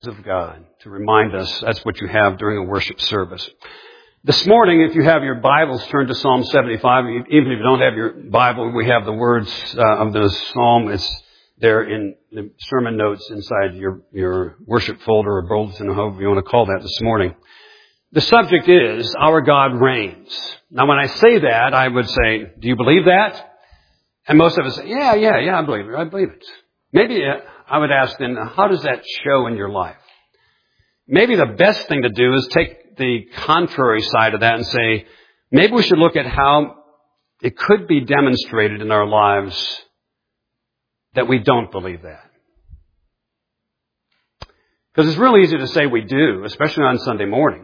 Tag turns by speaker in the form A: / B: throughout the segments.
A: of God to remind us that's what you have during a worship service. This morning, if you have your Bibles, turn to Psalm 75. Even if you don't have your Bible, we have the words of the psalm. It's there in the sermon notes inside your worship folder or bulletin, or however you want to call that this morning. The subject is, Our God Reigns. Now, when I say that, I would say, do you believe that? And most of us say, yeah, I believe it. I believe it. Maybe I would ask then, how does that show in your life? Maybe the best thing to do is take the contrary side of that and say, maybe we should look at how it could be demonstrated in our lives that we don't believe that. Because it's really easy to say we do, especially on Sunday morning.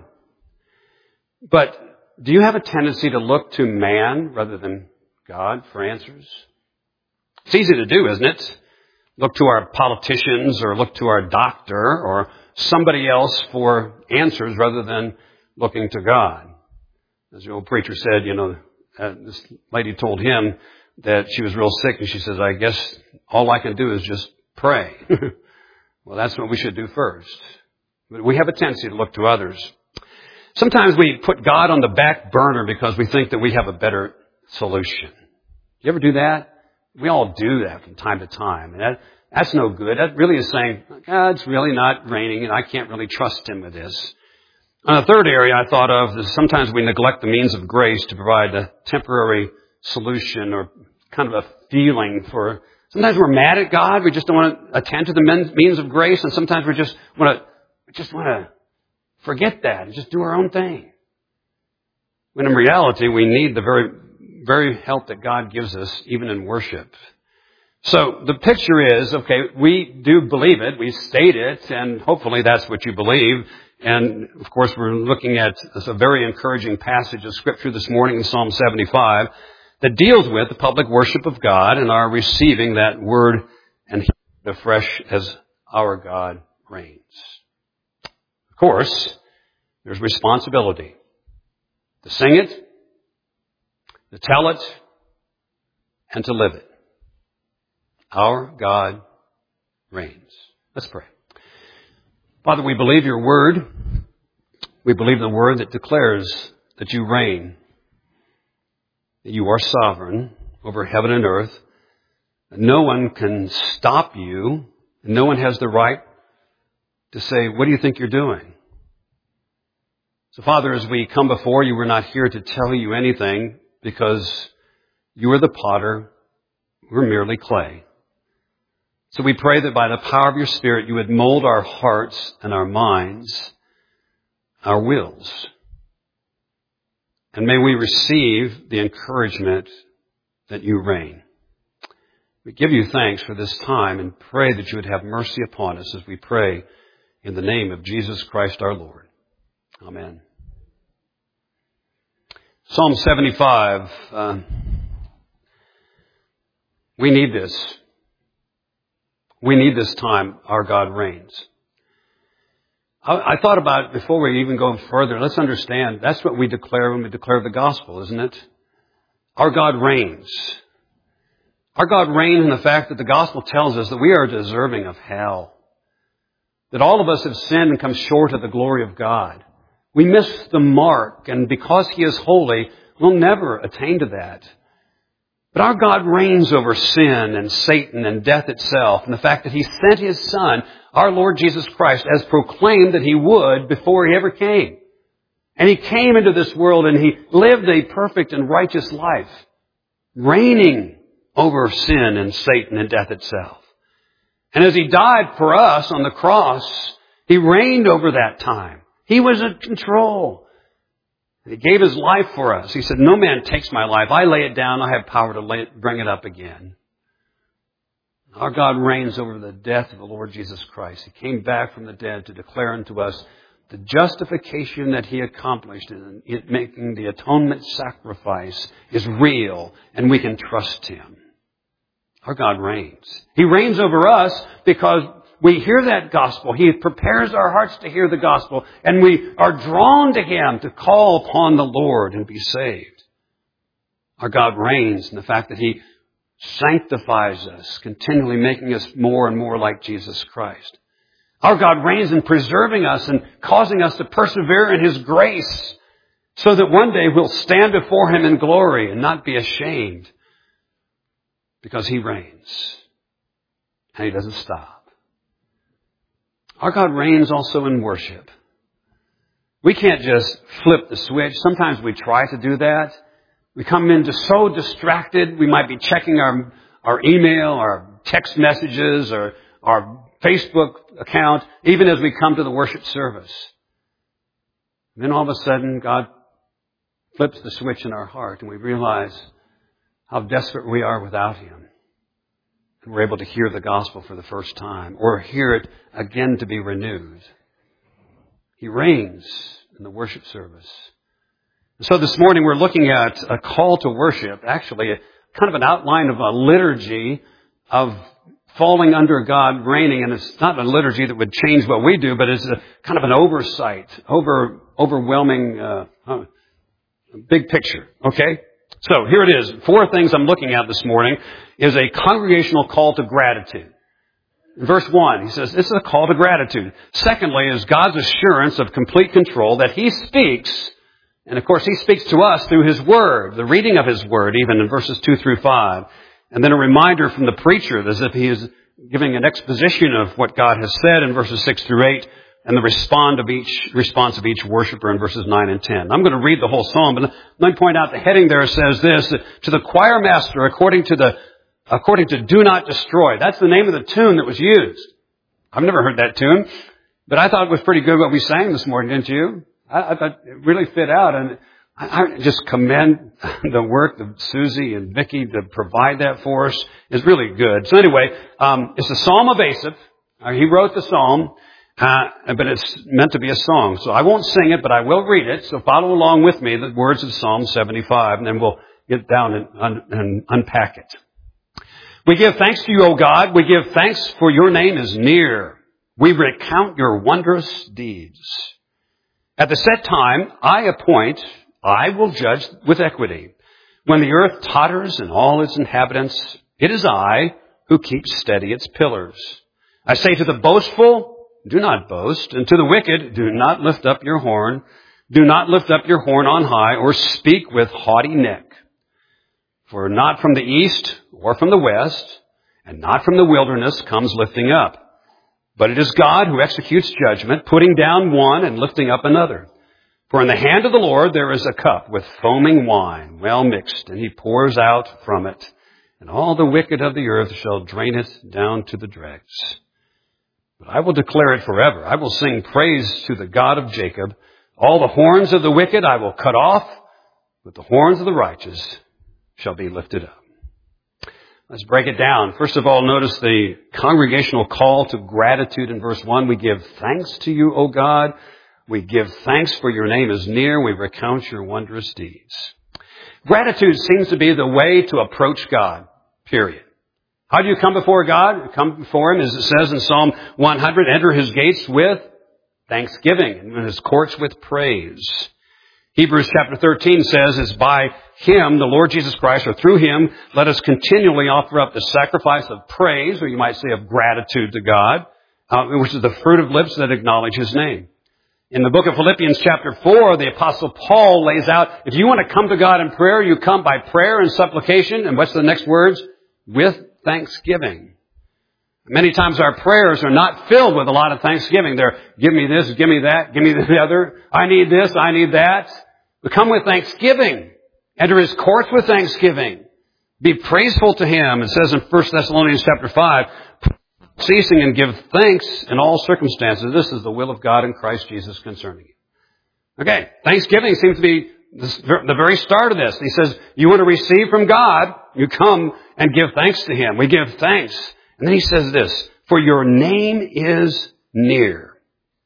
A: But do you have a tendency to look to man rather than God for answers? It's easy to do, isn't it? Look to our politicians or look to our doctor or somebody else for answers rather than looking to God. As the old preacher said, this lady told him that she was real sick, and she says, I guess all I can do is just pray. Well, that's what we should do first. But we have a tendency to look to others. Sometimes we put God on the back burner because we think that we have a better solution. You ever do that? We all do that from time to time. And that's no good. That really is saying, God's really not reigning and I can't really trust Him with this. And the third area I thought of is sometimes we neglect the means of grace to provide a temporary solution or kind of a feeling for. Sometimes we're mad at God. We just don't want to attend to the means of grace. And sometimes we just want to forget that and just do our own thing. When in reality, we need the very help that God gives us, even in worship. So the picture is, okay, we do believe it, we state it, and hopefully that's what you believe. And of course, we're looking at a very encouraging passage of Scripture this morning in Psalm 75 that deals with the public worship of God and our receiving that word and hearing it afresh as our God reigns. Of course, there's responsibility to sing it, to tell it, and to live it. Our God reigns. Let's pray. Father, we believe your word. We believe the word that declares that you reign, that you are sovereign over heaven and earth. No one can stop you. No one has the right to say, what do you think you're doing? So, Father, as we come before you, we're not here to tell you anything, because you are the potter, we're merely clay. So we pray that by the power of your Spirit, you would mold our hearts and our minds, our wills. And may we receive the encouragement that you reign. We give you thanks for this time and pray that you would have mercy upon us as we pray in the name of Jesus Christ our Lord. Amen. Psalm 75, we need this. We need this time, our God reigns. I thought about it before we even go further. Let's understand, that's what we declare when we declare the gospel, isn't it? Our God reigns. Our God reigns in the fact that the gospel tells us that we are deserving of hell. That all of us have sinned and come short of the glory of God. We miss the mark, and because He is holy, we'll never attain to that. But our God reigns over sin and Satan and death itself, and the fact that He sent His Son, our Lord Jesus Christ, as proclaimed that He would before He ever came. And He came into this world and He lived a perfect and righteous life, reigning over sin and Satan and death itself. And as He died for us on the cross, He reigned over that time. He was in control. He gave His life for us. He said, no man takes my life. I lay it down. I have power to bring it up again. Our God reigns over the death of the Lord Jesus Christ. He came back from the dead to declare unto us the justification that He accomplished in making the atonement sacrifice is real, and we can trust Him. Our God reigns. He reigns over us because we hear that gospel. He prepares our hearts to hear the gospel, and we are drawn to Him to call upon the Lord and be saved. Our God reigns in the fact that He sanctifies us, continually making us more and more like Jesus Christ. Our God reigns in preserving us and causing us to persevere in His grace so that one day we'll stand before Him in glory and not be ashamed because He reigns and He doesn't stop. Our God reigns also in worship. We can't just flip the switch. Sometimes we try to do that. We come in just so distracted. We might be checking our email, our text messages, or our Facebook account, even as we come to the worship service. And then all of a sudden, God flips the switch in our heart and we realize how desperate we are without Him. And we're able to hear the gospel for the first time or hear it again to be renewed. He reigns in the worship service. So this morning we're looking at a call to worship, actually kind of an outline of a liturgy of falling under God reigning. And it's not a liturgy that would change what we do, but it's a kind of an oversight, overwhelming, big picture. Okay? So here it is. 4 things I'm looking at this morning is a congregational call to gratitude. In verse 1, he says, this is a call to gratitude. Secondly, is God's assurance of complete control that He speaks. And of course, He speaks to us through His Word, the reading of His Word, even in verses 2 through 5. And then a reminder from the preacher as if he is giving an exposition of what God has said in verses 6 through 8. And the response of each worshiper in verses 9 and 10. I'm going to read the whole psalm, but let me point out the heading there says this, to the choir master according to Do Not Destroy. That's the name of the tune that was used. I've never heard that tune, but I thought it was pretty good what we sang this morning, didn't you? I thought it really fit out, and I just commend the work of Susie and Vicki to provide that for us. It's really good. So anyway, it's the Psalm of Asaph. He wrote the psalm. But it's meant to be a song. So I won't sing it, but I will read it. So follow along with me, the words of Psalm 75, and then we'll get down and unpack it. We give thanks to you, O God. We give thanks for your name is near. We recount your wondrous deeds. At the set time, I will judge with equity. When the earth totters and all its inhabitants, it is I who keep steady its pillars. I say to the boastful, do not boast, and to the wicked, do not lift up your horn. Do not lift up your horn on high, or speak with haughty neck. For not from the east, or from the west, and not from the wilderness comes lifting up. But it is God who executes judgment, putting down one and lifting up another. For in the hand of the Lord there is a cup with foaming wine, well mixed, and He pours out from it. And all the wicked of the earth shall drain it down to the dregs. But I will declare it forever. I will sing praise to the God of Jacob. All the horns of the wicked I will cut off, but the horns of the righteous shall be lifted up. Let's break it down. First of all, notice the congregational call to gratitude in verse 1. We give thanks to you, O God. We give thanks for your name is near. We recount your wondrous deeds. Gratitude seems to be the way to approach God, period. How do you come before God? You come before Him, as it says in Psalm 100, enter His gates with thanksgiving and His courts with praise. Hebrews chapter 13 says, it's by Him, the Lord Jesus Christ, or through Him, let us continually offer up the sacrifice of praise, or you might say of gratitude to God, which is the fruit of lips that acknowledge His name. In the book of Philippians chapter 4, the Apostle Paul lays out, if you want to come to God in prayer, you come by prayer and supplication, and what's the next words? With thanksgiving. Many times our prayers are not filled with a lot of thanksgiving. They're, give me this, give me that, give me the other. I need this, I need that. We come with thanksgiving. Enter His courts with thanksgiving. Be praiseful to Him. It says in 1 Thessalonians chapter 5, ceasing and give thanks in all circumstances. This is the will of God in Christ Jesus concerning you. Okay, thanksgiving seems to be the very start of this. He says, you want to receive from God, you come and give thanks to Him. We give thanks. And then He says this, for your name is near.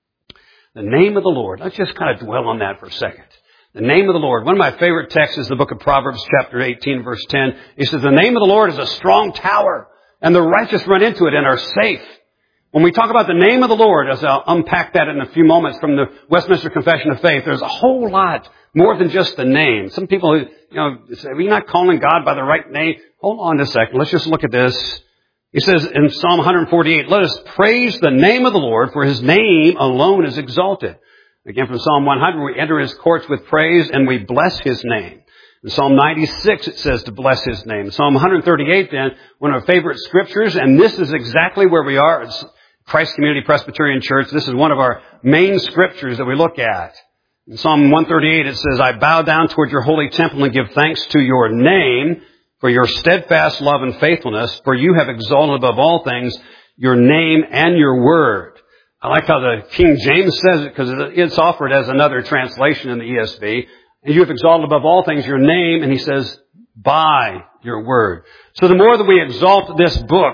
A: The name of the Lord. Let's just kind of dwell on that for a second. The name of the Lord. One of my favorite texts is the book of Proverbs chapter 18 verse 10. He says, the name of the Lord is a strong tower, and the righteous run into it and are safe. When we talk about the name of the Lord, as I'll unpack that in a few moments from the Westminster Confession of Faith, there's a whole lot more than just the name. Some people, say, well, you're not calling God by the right name. Hold on a second. Let's just look at this. He says in Psalm 148, let us praise the name of the Lord, for his name alone is exalted. Again, from Psalm 100, we enter his courts with praise and we bless his name. In Psalm 96, it says to bless his name. Psalm 138, then, one of our favorite scriptures, and this is exactly where we are at Christ Community Presbyterian Church. This is one of our main scriptures that we look at. In Psalm 138, it says, I bow down toward your holy temple and give thanks to your name for your steadfast love and faithfulness, for you have exalted above all things your name and your word. I like how the King James says it because it's offered as another translation in the ESV. And you have exalted above all things your name, and he says, by your word. So the more that we exalt this book,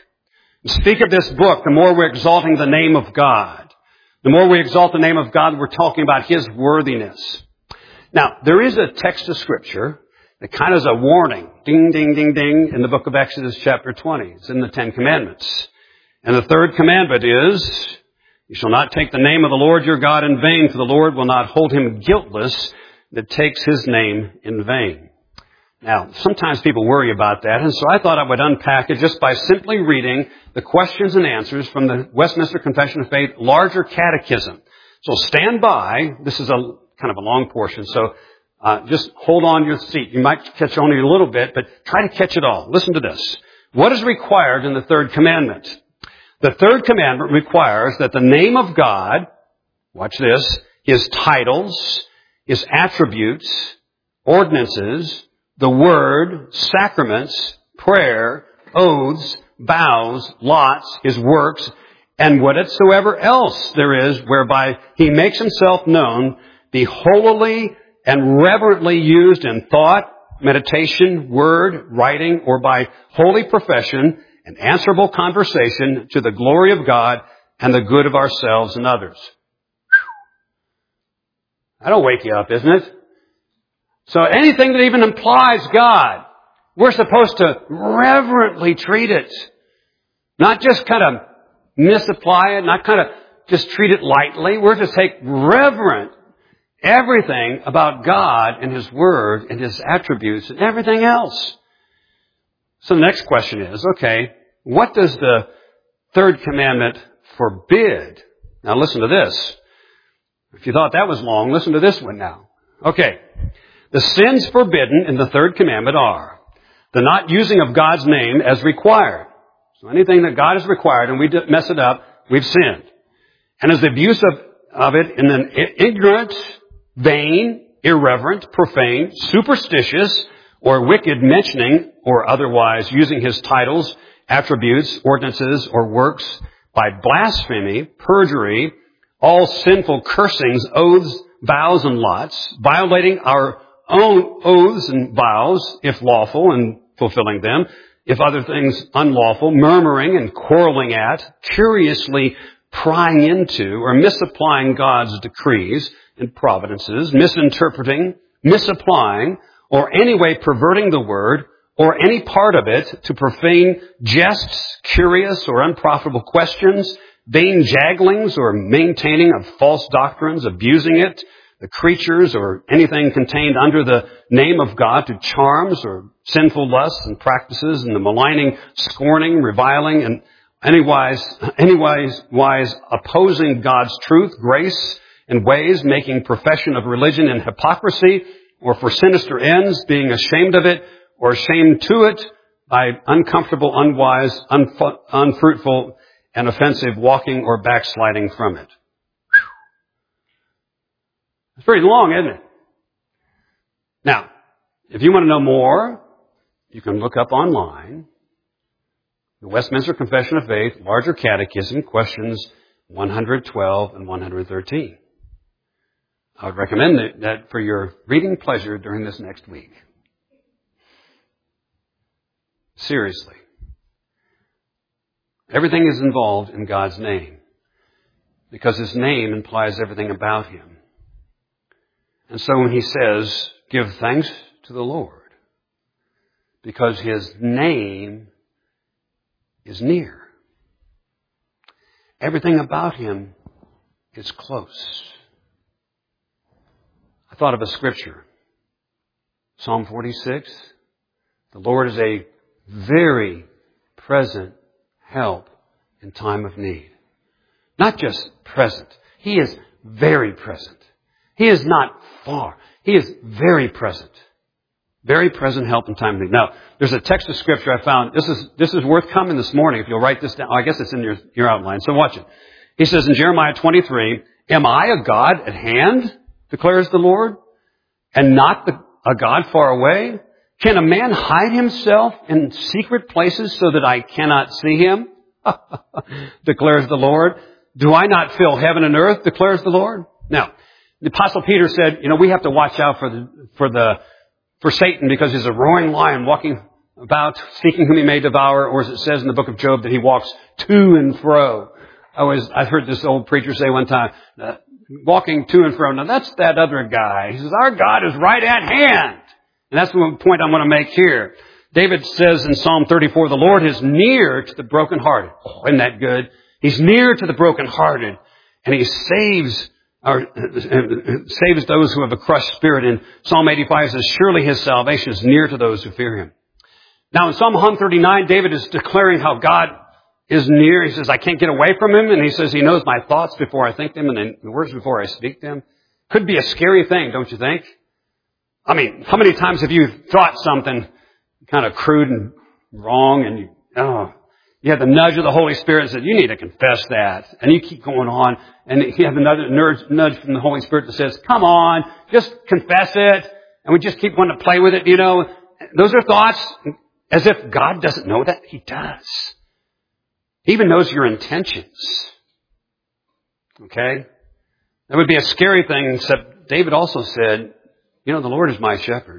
A: speak of this book, the more we're exalting the name of God. The more we exalt the name of God, we're talking about his worthiness. Now, there is a text of Scripture that kind of is a warning, ding, ding, ding, ding, in the book of Exodus chapter 20. It's in the Ten Commandments. And the third commandment is, you shall not take the name of the Lord your God in vain, for the Lord will not hold him guiltless that takes his name in vain. Now, sometimes people worry about that, and so I thought I would unpack it just by simply reading the questions and answers from the Westminster Confession of Faith Larger Catechism. So stand by. This is kind of a long portion, so just hold on your seat. You might catch only a little bit, but try to catch it all. Listen to this. What is required in the third commandment? The third commandment requires that the name of God, watch this, his titles, his attributes, ordinances, the word, sacraments, prayer, oaths, vows, lots, his works, and whatsoever else there is whereby he makes himself known, be holily and reverently used in thought, meditation, word, writing, or by holy profession and answerable conversation to the glory of God and the good of ourselves and others. That'll wake you up, isn't it? So anything that even implies God, we're supposed to reverently treat it. Not just kind of misapply it, not kind of just treat it lightly. We're to take reverent everything about God and his word and his attributes and everything else. So the next question is, okay, what does the third commandment forbid? Now listen to this. If you thought that was long, listen to this one now. Okay. The sins forbidden in the third commandment are the not using of God's name as required. So anything that God has required and we mess it up, we've sinned. And as the abuse of it in an ignorant, vain, irreverent, profane, superstitious, or wicked mentioning or otherwise using his titles, attributes, ordinances, or works by blasphemy, perjury, all sinful cursings, oaths, vows, and lots, violating our own oaths and vows, if lawful, and fulfilling them, if other things unlawful, murmuring and quarreling at, curiously prying into or misapplying God's decrees and providences, misinterpreting, misapplying, or anyway perverting the word, or any part of it to profane jests, curious or unprofitable questions, vain jagglings or maintaining of false doctrines, abusing it, the creatures or anything contained under the name of God to charms or sinful lusts and practices and the maligning, scorning, reviling, and anywise opposing God's truth, grace, and ways, making profession of religion in hypocrisy or for sinister ends, being ashamed of it or ashamed to it by uncomfortable, unwise, unfruitful, and offensive walking or backsliding from it. It's pretty long, isn't it? Now, if you want to know more, you can look up online the Westminster Confession of Faith, Larger Catechism, questions 112 and 113. I would recommend that for your reading pleasure during this next week. Seriously. Everything is involved in God's name because his name implies everything about him. And so when he says, give thanks to the Lord, because his name is near. Everything about him is close. I thought of a scripture. Psalm 46. The Lord is a very present help in time of need. Not just present. He is very present. He is not far. He is very present. Very present help in time of need. Now, there's a text of Scripture I found. This is worth coming this morning if you'll write this down. I guess it's in your outline, so watch it. He says in Jeremiah 23, "Am I a God at hand, declares the Lord, and not a God far away? Can a man hide himself in secret places so that I cannot see him? Declares the Lord. Do I not fill heaven and earth, declares the Lord?" Now, the Apostle Peter said, we have to watch out for Satan because he's a roaring lion walking about, seeking whom he may devour, or as it says in the book of Job that he walks to and fro. I heard this old preacher say one time, walking to and fro. Now that's that other guy. He says, our God is right at hand. And that's the point I want to make here. David says in Psalm 34, the Lord is near to the brokenhearted. Oh, isn't that good? He's near to the brokenhearted, and he saves those who have a crushed spirit. In Psalm 85 says, surely his salvation is near to those who fear him. Now in Psalm 139, David is declaring how God is near. He says, I can't get away from him. And he says, he knows my thoughts before I think them and the words before I speak them. Could be a scary thing, don't you think? I mean, how many times have you thought something kind of crude and wrong and you had the nudge of the Holy Spirit and said, you need to confess that. And you keep going on and you have another nudge from the Holy Spirit that says, come on, just confess it. And we just keep wanting to play with it, Those are thoughts as if God doesn't know that. He does. He even knows your intentions. Okay? That would be a scary thing, except David also said, the Lord is my shepherd.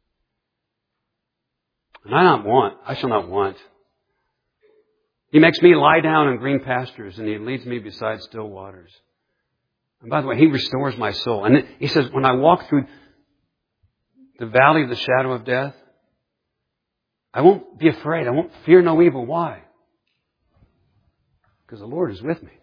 A: And I shall not want. He makes me lie down in green pastures, and he leads me beside still waters. And by the way, he restores my soul. And then he says, when I walk through the valley of the shadow of death, I won't be afraid. I won't fear no evil. Why? Because the Lord is with me.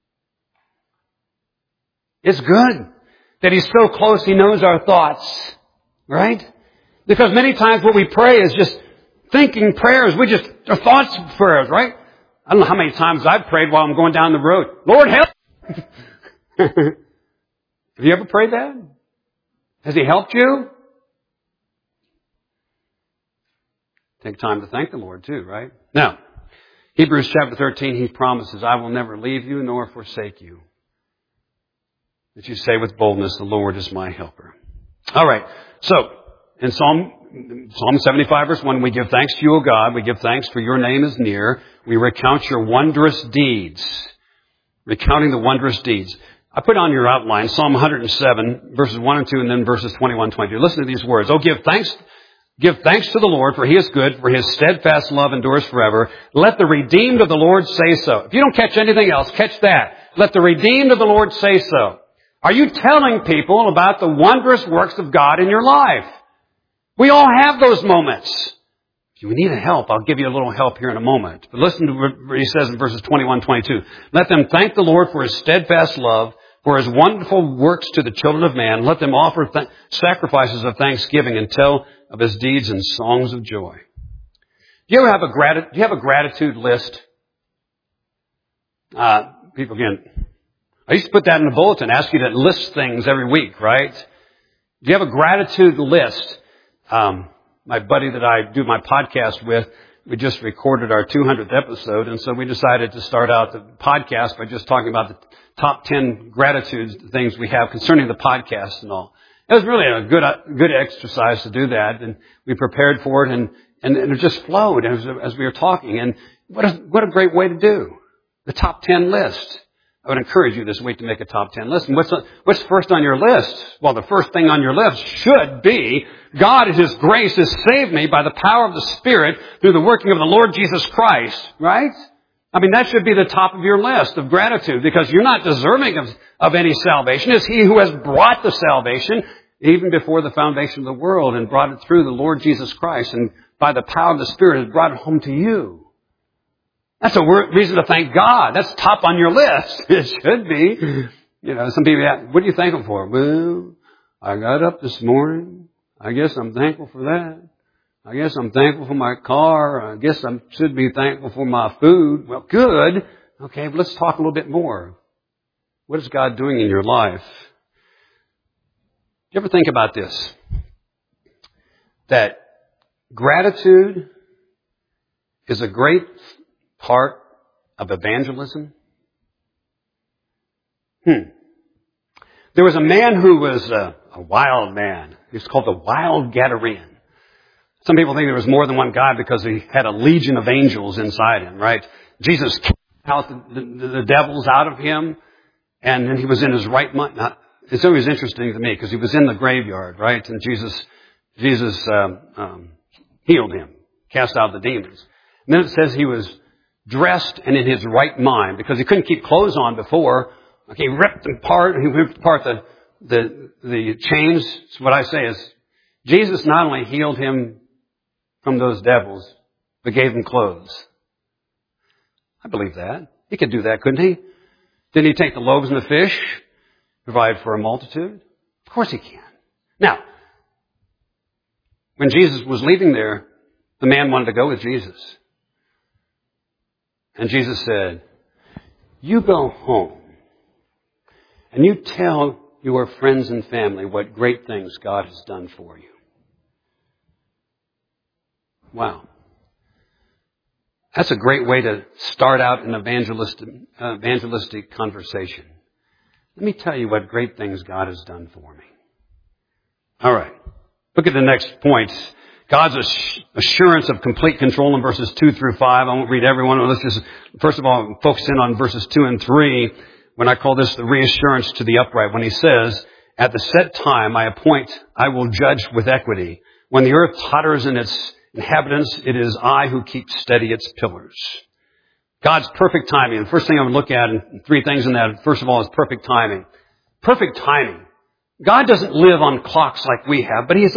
A: It's good that he's so close he knows our thoughts. Right? Because many times what we pray is just thinking prayers. They're thoughts prayers, right? I don't know how many times I've prayed while I'm going down the road. Lord, help! Have you ever prayed that? Has he helped you? Take time to thank the Lord too, right? Now, Hebrews chapter 13, he promises, I will never leave you nor forsake you. That you say with boldness, the Lord is my helper. All right. So, in Psalm 75 verse 1, we give thanks to you, O God. We give thanks for your name is near. We recount your wondrous deeds. Recounting the wondrous deeds. I put on your outline Psalm 107 verses 1 and 2 and then verses 21 and 22. Listen to these words. Oh, give thanks to the Lord, for he is good, for his steadfast love endures forever. Let the redeemed of the Lord say so. If you don't catch anything else, catch that. Let the redeemed of the Lord say so. Are you telling people about the wondrous works of God in your life? We all have those moments. If you need help, I'll give you a little help here in a moment. But listen to what he says in verses 21 and 22. Let them thank the Lord for his steadfast love, for his wonderful works to the children of man. Let them offer sacrifices of thanksgiving and tell of his deeds and songs of joy. Do you have a gratitude list? People again. I used to put that in the bulletin, ask you to list things every week, right? Do you have a gratitude list? My buddy that I do my podcast with, we just recorded our 200th episode, and so we decided to start out the podcast by just talking about the top 10 gratitudes, things we have concerning the podcast and all. It was really a good exercise to do that, and we prepared for it, and it just flowed as we were talking. And what a great way to do the top 10 list. I would encourage you this week to make a top 10 list. And what's first on your list? Well, the first thing on your list should be, God in his grace has saved me by the power of the Spirit through the working of the Lord Jesus Christ, right? I mean, that should be the top of your list of gratitude, because you're not deserving of any salvation. It's he who has brought the salvation even before the foundation of the world and brought it through the Lord Jesus Christ, and by the power of the Spirit has brought it home to you. That's a reason to thank God. That's top on your list. It should be. Some people ask, what are you thankful for? Well, I got up this morning. I guess I'm thankful for that. I guess I'm thankful for my car. I guess I should be thankful for my food. Well, good. Okay, but let's talk a little bit more. What is God doing in your life? Do you ever think about this? That gratitude is a great part of evangelism. There was a man who was a wild man. He was called the Wild Gadarean. Some people think there was more than one God because he had a legion of angels inside him, right? Jesus cast out the devils out of him, and then he was in his right mind. Now, it's always interesting to me because he was in the graveyard, right? And Jesus healed him, cast out the demons. And then it says he was dressed and in his right mind because he couldn't keep clothes on before. Okay, he ripped apart the chains. So what I say is, Jesus not only healed him from those devils, but gave him clothes. I believe that. He could do that, couldn't he? Didn't he take the loaves and the fish, provide for a multitude? Of course he can. Now, when Jesus was leaving there, the man wanted to go with Jesus. And Jesus said, you go home and you tell your friends and family what great things God has done for you. Wow. That's a great way to start out an evangelistic conversation. Let me tell you what great things God has done for me. All right. Look at the next point. God's assurance of complete control in verses 2 through 5. I won't read every one. Let's just, first of all, focus in on verses 2 and 3. When I call this the reassurance to the upright. When he says, at the set time I will judge with equity. When the earth totters in its inhabitants, it is I who keep steady its pillars. God's perfect timing. The first thing I would look at, and three things in that, first of all, is perfect timing. Perfect timing. God doesn't live on clocks like we have, but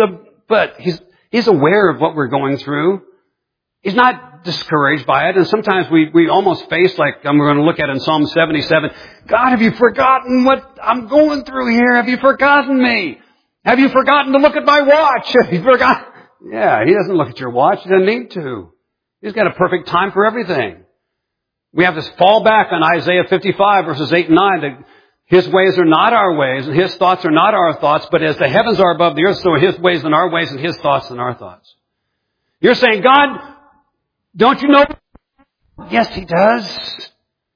A: He's aware of what we're going through. He's not discouraged by it. And sometimes we almost face, like we're going to look at in Psalm 77, God, have you forgotten what I'm going through here? Have you forgotten me? Have you forgotten to look at my watch? Have you forgotten? Yeah, He doesn't look at your watch. He doesn't need to. He's got a perfect time for everything. We have this fallback on Isaiah 55, verses 8 and 9, that His ways are not our ways, and His thoughts are not our thoughts, but as the heavens are above the earth, so are His ways than our ways, and His thoughts than our thoughts. You're saying, God, don't you know? Yes, He does.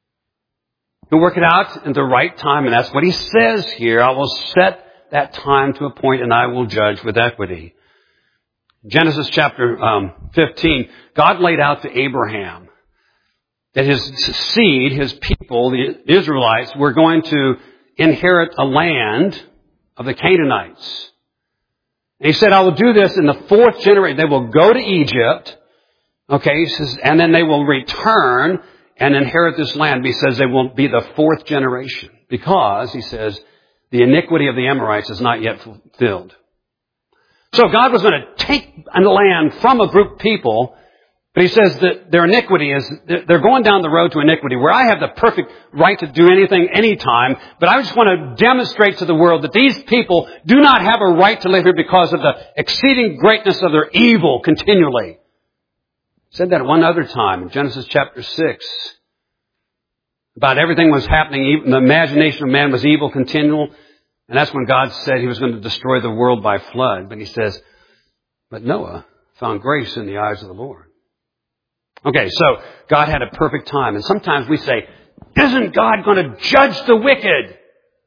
A: He'll work it out in the right time, and that's what He says here. I will set that time to a point, and I will judge with equity. Genesis chapter 15, God laid out to Abraham that his seed, his people, the Israelites, were going to inherit a land of the Canaanites. And He said, I will do this in the fourth generation. They will go to Egypt, okay, He says, and then they will return and inherit this land. He says they will be the fourth generation because, He says, the iniquity of the Amorites is not yet fulfilled. So God was going to take a land from a group of people, but He says that their iniquity is, they're going down the road to iniquity where I have the perfect right to do anything, anytime, but I just want to demonstrate to the world that these people do not have a right to live here because of the exceeding greatness of their evil continually. He said that at one other time in Genesis chapter 6. About everything was happening, the imagination of man was evil, continual. And that's when God said He was going to destroy the world by flood. But He says, but Noah found grace in the eyes of the Lord. Okay, so God had a perfect time. And sometimes we say, isn't God going to judge the wicked?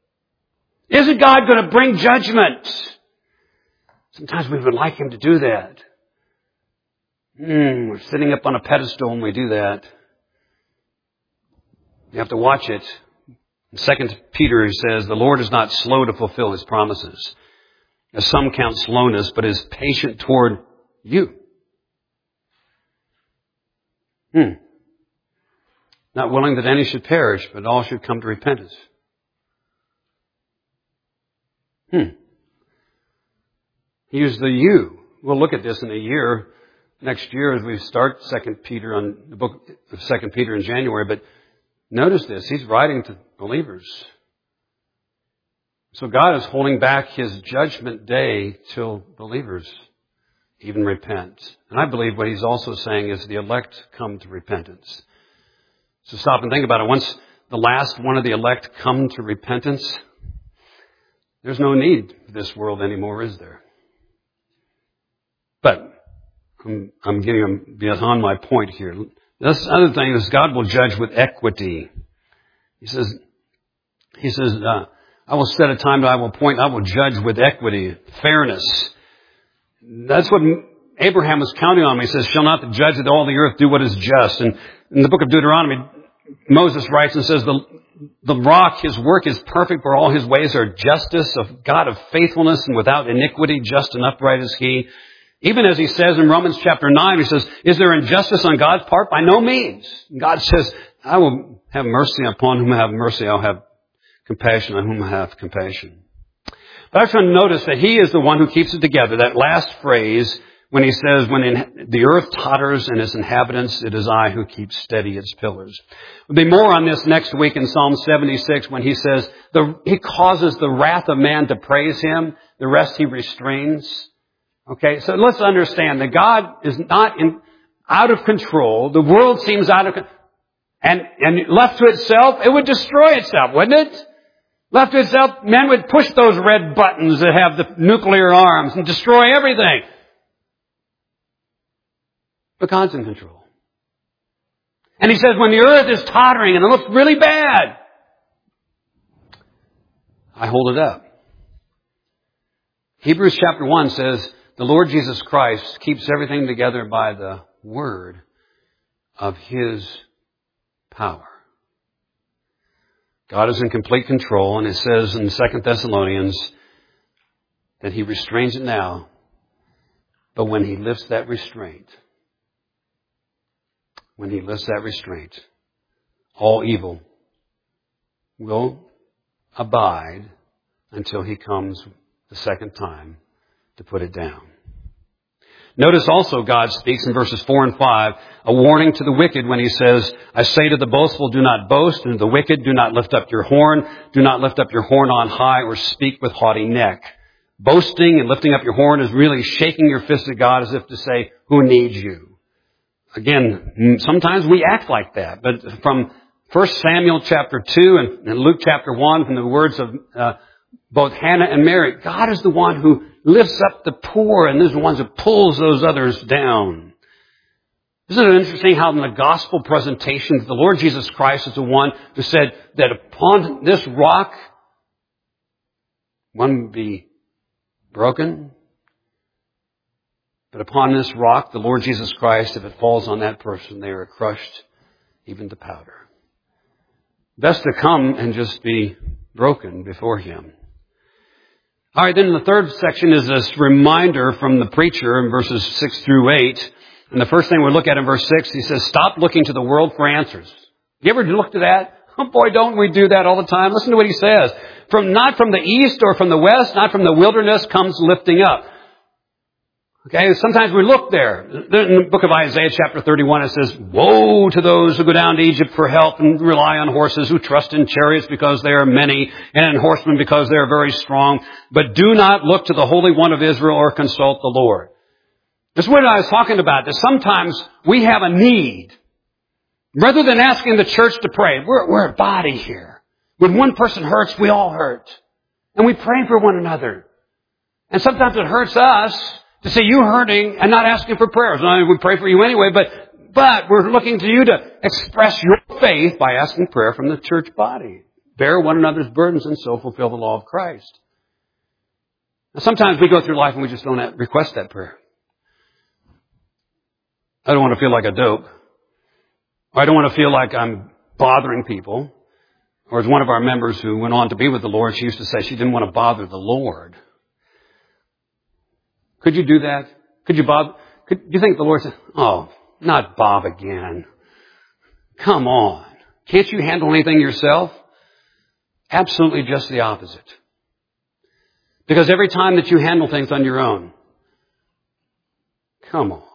A: Isn't God going to bring judgment? Sometimes we would like Him to do that. We're sitting up on a pedestal when we do that. You have to watch it. In 2 Peter, he says, the Lord is not slow to fulfill His promises, as some count slowness, but is patient toward you. Not willing that any should perish, but all should come to repentance. He used the you. We'll look at this in a year, next year as we start 2 Peter on the book of 2 Peter in January, but notice this, he's writing to believers. So God is holding back His judgment day till believers. even repent. And I believe what he's also saying is the elect come to repentance. So stop and think about it. Once the last one of the elect come to repentance, there's no need for this world anymore, is there? But I'm getting beyond my point here. This other thing is God will judge with equity. He says, I will set a time that I will appoint. I will judge with equity, fairness. That's what Abraham was counting on. He says, shall not the judge of all the earth do what is just? And in the book of Deuteronomy, Moses writes and says, the rock, his work is perfect, for all his ways are justice, of God of faithfulness and without iniquity, just and upright is he. Even as he says in Romans chapter 9, he says, is there injustice on God's part? By no means. God says, I will have mercy upon whom I have mercy. I'll have compassion on whom I have compassion. But I want to notice that he is the one who keeps it together. That last phrase, when he says, when the earth totters and its inhabitants, it is I who keep steady its pillars. There'll be more on this next week in Psalm 76 when he says, he causes the wrath of man to praise him. The rest he restrains. Okay, so let's understand that God is not out of control. The world seems out of control. And left to itself, it would destroy itself, wouldn't it? Left to itself, men would push those red buttons that have the nuclear arms and destroy everything. But God's in control. And he says when the earth is tottering and it looks really bad, I hold it up. Hebrews chapter 1 says, the Lord Jesus Christ keeps everything together by the word of his power. God is in complete control, and it says in 2 Thessalonians that he restrains it now, but when he lifts that restraint, all evil will abide until he comes the second time to put it down. Notice also God speaks in verses 4 and 5, a warning to the wicked when he says, I say to the boastful, do not boast, and to the wicked, do not lift up your horn. Do not lift up your horn on high or speak with haughty neck. Boasting and lifting up your horn is really shaking your fist at God as if to say, who needs you? Again, sometimes we act like that, but from 1 Samuel chapter 2 and Luke chapter 1, from the words of both Hannah and Mary, God is the one who lifts up the poor and is the one who pulls those others down. Isn't it interesting how in the gospel presentations, the Lord Jesus Christ is the one who said that upon this rock, one would be broken. But upon this rock, the Lord Jesus Christ, if it falls on that person, they are crushed even to powder. Best to come and just be broken before him. All right, then the third section is this reminder from the preacher in verses 6 through 8. And the first thing we look at in verse 6, he says, stop looking to the world for answers. You ever looked at that? Oh boy, don't we do that all the time? Listen to what he says. Not from the east or from the west, not from the wilderness comes lifting up. Okay, sometimes we look there. In the book of Isaiah chapter 31, it says, woe to those who go down to Egypt for help and rely on horses, who trust in chariots because they are many, and in horsemen because they are very strong. But do not look to the Holy One of Israel or consult the Lord. This is what I was talking about, that sometimes we have a need. Rather than asking the church to pray, we're a body here. When one person hurts, we all hurt. And we pray for one another. And sometimes it hurts us to see you hurting and not asking for prayers. I mean, we pray for you anyway, but we're looking to you to express your faith by asking prayer from the church body. Bear one another's burdens and so fulfill the law of Christ. Now, sometimes we go through life and we just don't request that prayer. I don't want to feel like a dope. Or I don't want to feel like I'm bothering people. Or as one of our members who went on to be with the Lord, she used to say she didn't want to bother the Lord. Could you do that? Could you bother? Do you think the Lord said, oh, not Bob again? Come on. Can't you handle anything yourself? Absolutely just the opposite. Because every time that you handle things on your own, come on.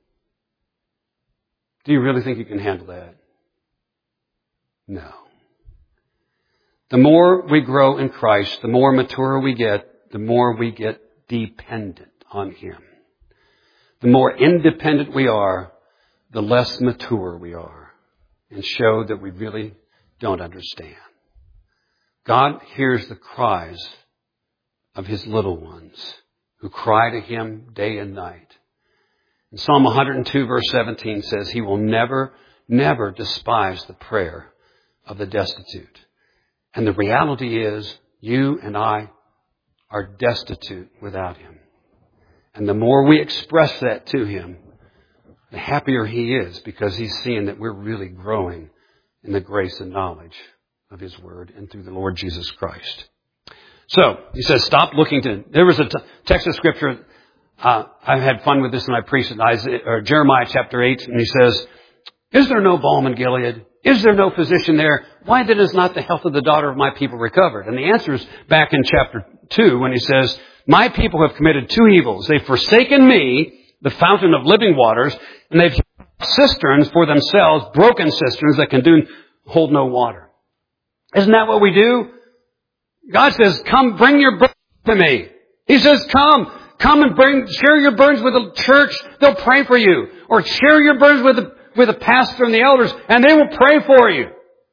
A: Do you really think you can handle that? No. The more we grow in Christ, the more mature we get, the more we get dependent on him. the more independent we are, the less mature we are, and show that we really don't understand. God hears the cries of His little ones who cry to Him day and night. And Psalm 102 verse 17 says, He will never, never despise the prayer of the destitute. And the reality is, you and I are destitute without Him. And the more we express that to Him, the happier He is, because He's seeing that we're really growing in the grace and knowledge of His Word and through the Lord Jesus Christ. So, He says, stop looking to... There was a text of Scripture, I had fun with this when I preached it, Jeremiah chapter 8, and he says, is there no balm in Gilead? Is there no physician there? Why then is not the health of the daughter of my people recovered? And the answer is back in chapter 2 when he says, my people have committed two evils. They've forsaken me, the fountain of living waters, and they've cisterns for themselves, broken cisterns that can hold no water. Isn't that what we do? God says, come bring your burdens to me. He says, come and share your burdens with the church. They'll pray for you. Or share your burdens with the pastor and the elders, and they will pray for you.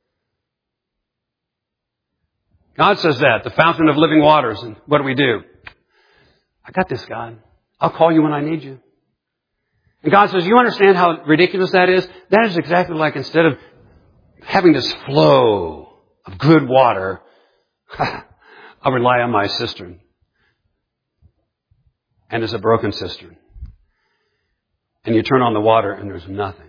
A: God says that, the fountain of living waters. And what do? I got this, God. I'll call you when I need you. And God says, you understand how ridiculous that is? That is exactly like instead of having this flow of good water, I'll rely on my cistern. And it's a broken cistern. And you turn on the water and there's nothing.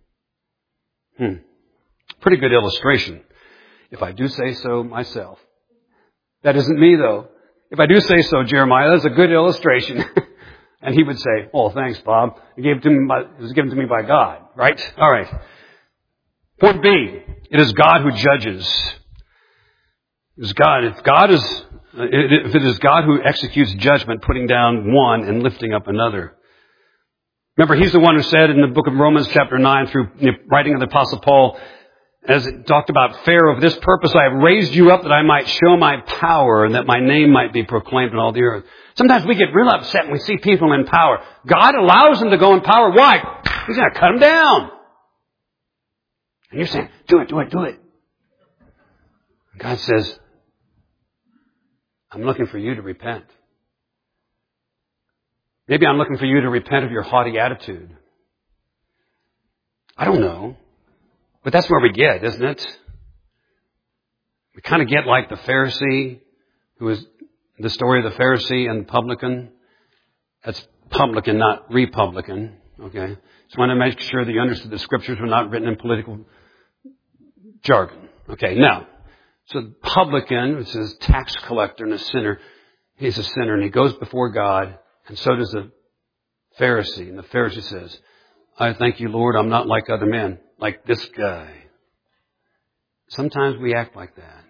A: Pretty good illustration, if I do say so myself. That isn't me, though. If I do say so, Jeremiah, that's a good illustration. And he would say, oh, thanks, Bob. It was given to me by God, right? All right. Point B, it is God who judges. It is God. If it is God who executes judgment, putting down one and lifting up another. Remember, He's the one who said in the book of Romans chapter 9 through the writing of the Apostle Paul, as it talked about Pharaoh, for this purpose I have raised you up that I might show my power and that my name might be proclaimed in all the earth. Sometimes we get real upset when we see people in power. God allows them to go in power. Why? He's going to cut them down. And you're saying, do it. And God says, I'm looking for you to repent. Maybe I'm looking for you to repent of your haughty attitude. I don't know. But that's where we get, isn't it? We kind of get like the Pharisee, who is the story of the Pharisee and the publican. That's publican, not republican. Okay? Just want to make sure that you understood the Scriptures were not written in political jargon. Okay, now, so the publican, which is a tax collector and a sinner, he's a sinner and he goes before God, and so does the Pharisee. And the Pharisee says, I thank you, Lord, I'm not like other men, like this guy. Sometimes we act like that.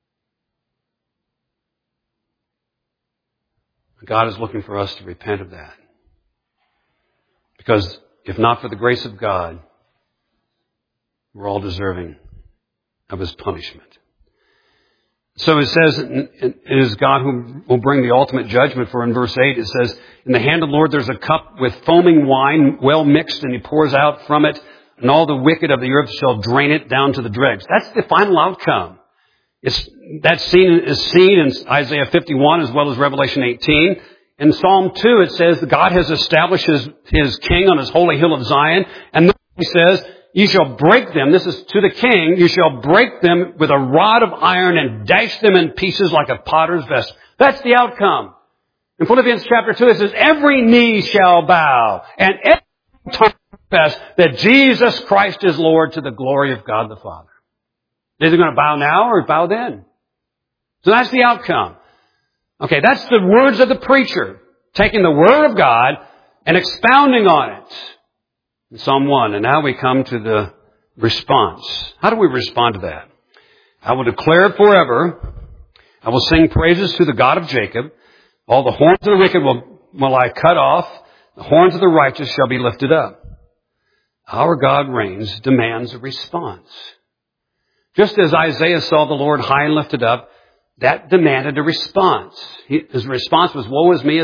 A: God is looking for us to repent of that. Because if not for the grace of God, we're all deserving of His punishment. So it says, it is God who will bring the ultimate judgment. For in verse 8 it says, in the hand of the Lord there's a cup with foaming wine, well mixed, and He pours out from it, and all the wicked of the earth shall drain it down to the dregs. That's the final outcome. That scene is seen in Isaiah 51 as well as Revelation 18. In Psalm 2 it says that God has established His king on His holy hill of Zion, and then He says, you shall break them, this is to the king, you shall break them with a rod of iron and dash them in pieces like a potter's vessel. That's the outcome. In Philippians chapter 2 it says, every knee shall bow and every tongue confess that Jesus Christ is Lord to the glory of God the Father. Is He going to bow now or bow then? So that's the outcome. Okay, that's the words of the preacher, taking the Word of God and expounding on it. In Psalm 1. And now we come to the response. How do we respond to that? I will declare it forever. I will sing praises to the God of Jacob. All the horns of the wicked will I cut off. The horns of the righteous shall be lifted up. Our God reigns demands a response. Just as Isaiah saw the Lord high and lifted up, that demanded a response. His response was, woe is me, as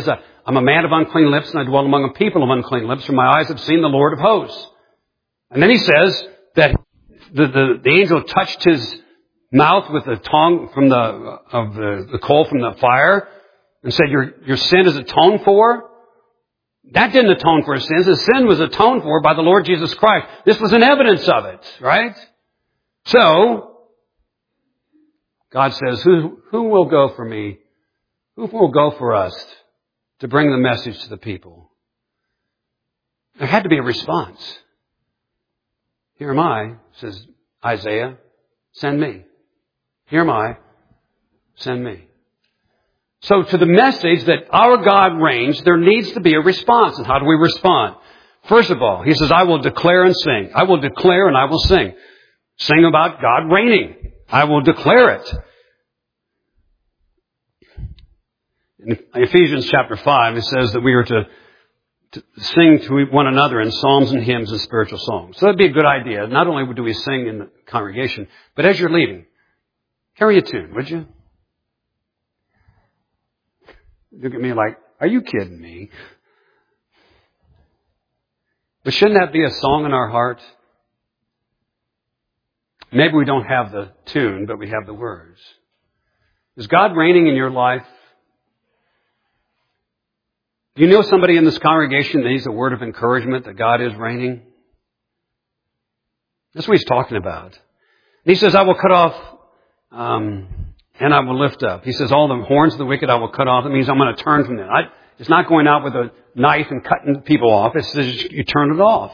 A: I'm a man of unclean lips and I dwell among a people of unclean lips, for my eyes have seen the Lord of hosts. And then he says that the angel touched his mouth with the tongue from the coal from the fire and said, your sin is atoned for. That didn't atone for his sins. His sin was atoned for by the Lord Jesus Christ. This was an evidence of it, right? So, God says, who will go for me? Who will go for us to bring the message to the people? There had to be a response. Here am I, says Isaiah, send me. Here am I, send me. So to the message that our God reigns, there needs to be a response. And how do we respond? First of all, he says, I will declare and sing. I will declare and I will sing. Sing about God reigning. I will declare it. In Ephesians chapter 5, it says that we are to sing to one another in psalms and hymns and spiritual songs. So that'd be a good idea. Not only do we sing in the congregation, but as you're leaving, carry a tune, would you? Look at me like, are you kidding me? But shouldn't that be a song in our heart? Maybe we don't have the tune, but we have the words. Is God reigning in your life? Do you know somebody in this congregation that needs a word of encouragement that God is reigning? That's what he's talking about. And he says, I will cut off and I will lift up. He says, all the horns of the wicked I will cut off. That means I'm going to turn from them. It's not going out with a knife and cutting people off. It says you turn it off.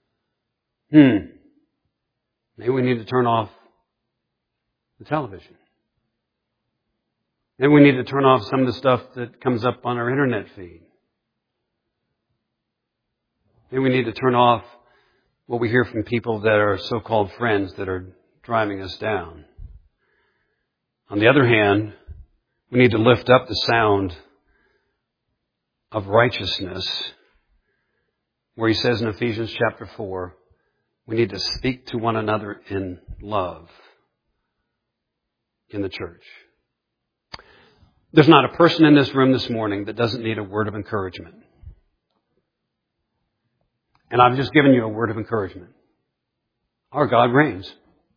A: Maybe we need to turn off the television. Maybe we need to turn off some of the stuff that comes up on our internet feed. Maybe we need to turn off what we hear from people that are so-called friends that are driving us down. On the other hand, we need to lift up the sound of righteousness, where he says in Ephesians chapter 4, we need to speak to one another in love in the church. There's not a person in this room this morning that doesn't need a word of encouragement. And I've just given you a word of encouragement. Our God reigns.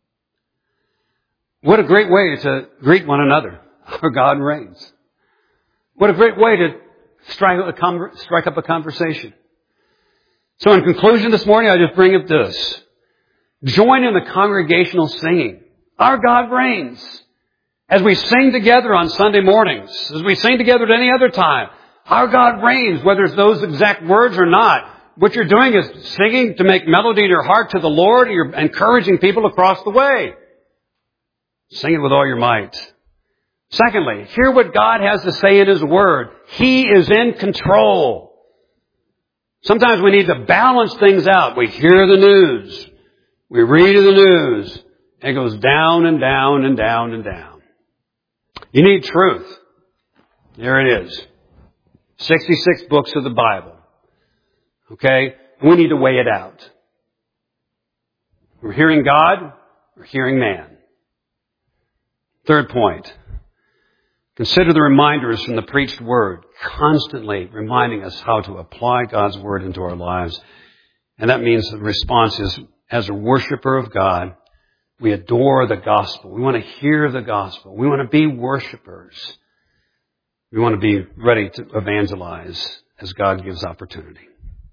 A: What a great way to greet one another. Our God reigns. What a great way to strike up a conversation. So in conclusion this morning, I just bring up this. Join in the congregational singing. Our God reigns. As we sing together on Sunday mornings, as we sing together at any other time, our God reigns, whether it's those exact words or not. What you're doing is singing to make melody in your heart to the Lord. You're encouraging people across the way. Sing it with all your might. Secondly, hear what God has to say in His Word. He is in control. Sometimes we need to balance things out. We hear the news. We read the news. It goes down and down and down and down. You need truth. There it is. 66 books of the Bible. Okay? We need to weigh it out. We're hearing God. We're hearing man. Third point. Consider the reminders from the preached word, constantly reminding us how to apply God's word into our lives. And that means the response is, as a worshiper of God, we adore the gospel. We want to hear the gospel. We want to be worshipers. We want to be ready to evangelize as God gives opportunity.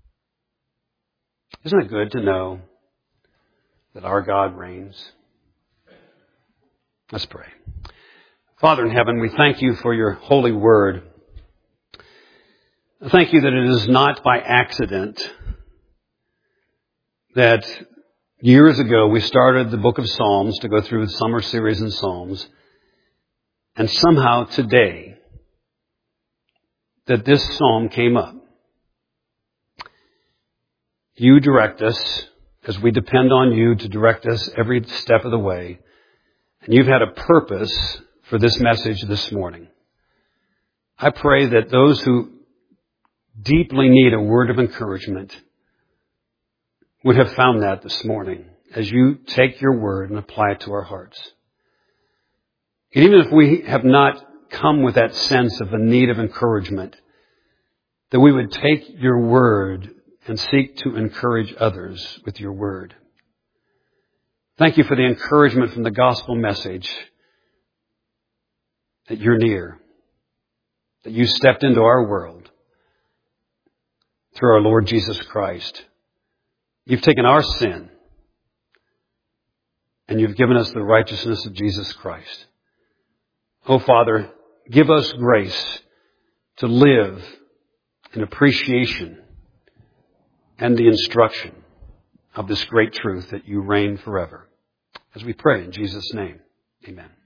A: Isn't it good to know that our God reigns? Let's pray. Father in heaven, we thank you for your holy word. I thank you that it is not by accident that years ago we started the book of Psalms to go through the summer series in Psalms. And somehow today that this psalm came up. You direct us as we depend on you to direct us every step of the way. And you've had a purpose for this message this morning. I pray that those who deeply need a word of encouragement would have found that this morning as you take your word and apply it to our hearts. And even if we have not come with that sense of a need of encouragement, that we would take your word and seek to encourage others with your word. Thank you for the encouragement from the gospel message that you're near, that you stepped into our world through our Lord Jesus Christ. You've taken our sin and you've given us the righteousness of Jesus Christ. Oh, Father, give us grace to live in appreciation and the instruction of this great truth that you reign forever. As we pray in Jesus' name, amen.